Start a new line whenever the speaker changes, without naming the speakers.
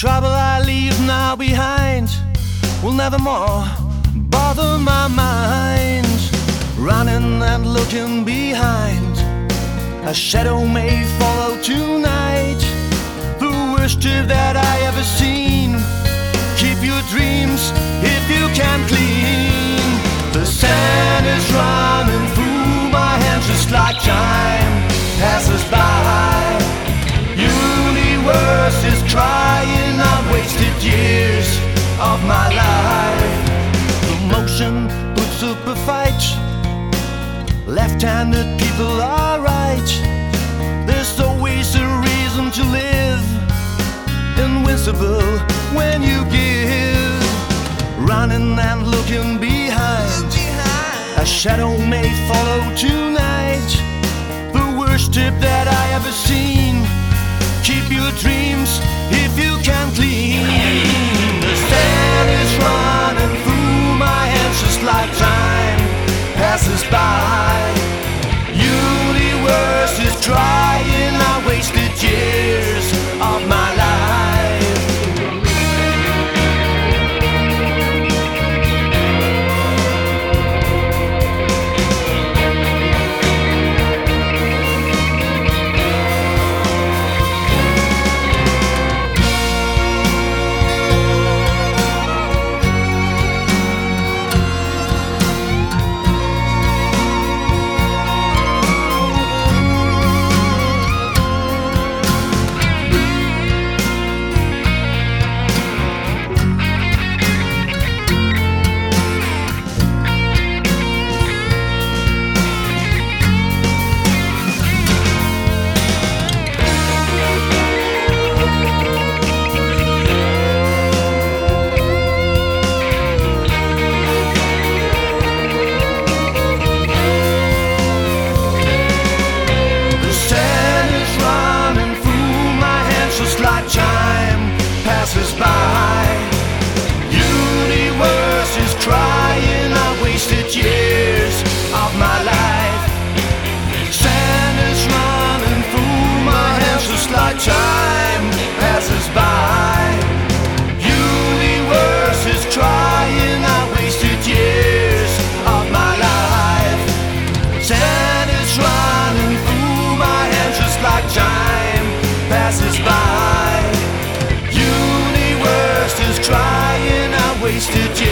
trouble I leave now behind will never more bother my mind. Running and looking behind, a shadow may follow tonight. The worst trip that I ever seen. Keep your dreams if you can clean. The sand is running through my hands just like time passes by. Universe is crying out wasted years of my life. The motion puts up a fight. Left-handed people are right. There's always a reason to live. Invincible when you give. Running and looking behind, a shadow may follow tonight. The worst tip that I ever seen. Keep your dreams if you can clean. The sand is running through my hands just like time passes by. Universe is crying out wasted years of my life. Time passes by. Universe is crying out wasted years of my life. Sand is running through my hands just like time passes by. Universe is crying out wasted years of my life. Sand is running through my hands just like time passes by. Universe is crying out wasted